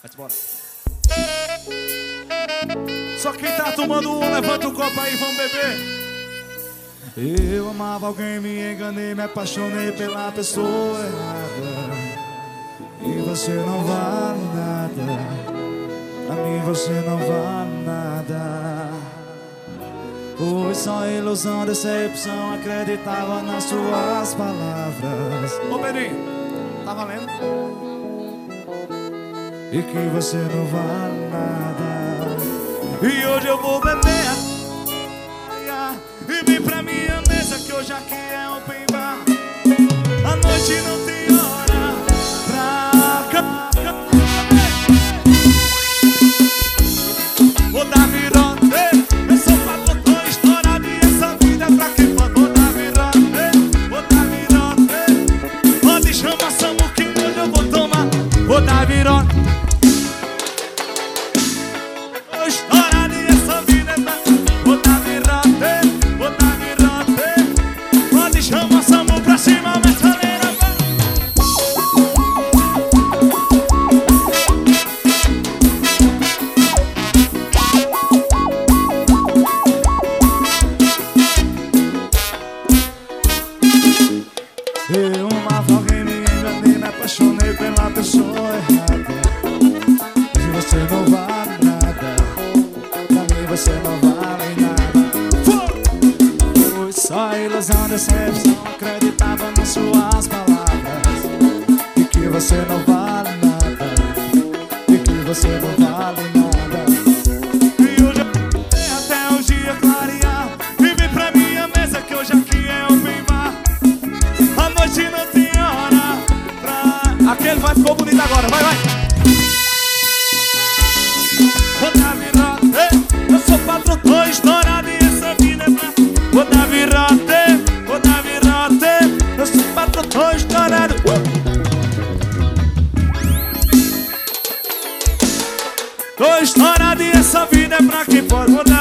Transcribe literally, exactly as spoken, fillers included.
Bora. Só quem tá tomando um, levanta o copo aí, vamos beber. Eu amava alguém, me enganei, me apaixonei pela pessoa errada. E você não vale nada. Pra mim você não vale nada. Foi só ilusão, decepção, acreditava nas suas palavras. Ô Pedrinho, tá valendo? E que você não vale nada. E hoje eu vou beber e vim pra minha mesa, que hoje aqui é open bar. A noite não tem hora pra cantar. Vou dar virota, eu sou patrão, tô estourado e essa vida é pra quem pode. Vou dar virota, vou dar virota. Pode chamar Samu que hoje eu vou tomar. Vou dar virota. Eu amava alguém, me enganei, me apaixonei pela pessoa errada. E você não vale nada. Pra mim você não vale nada. Foi só ilusão, decepção, acreditava nas suas palavras. E que você não vale nada. E que você não vale nada. E hoje eu até o dia clarear. E vem pra minha mesa, que hoje aqui é open bar. A noite não tem hora pra... Aquele vai, ficou bonito agora, vai, vai. Vou dar virada, eu sou patrão, tô estourado e essa vida é pra... Vou dar virada, vou dar virada, eu sou patrão, tô estourado. uh! Tô estourado e essa vida é pra quem pode. Vou dar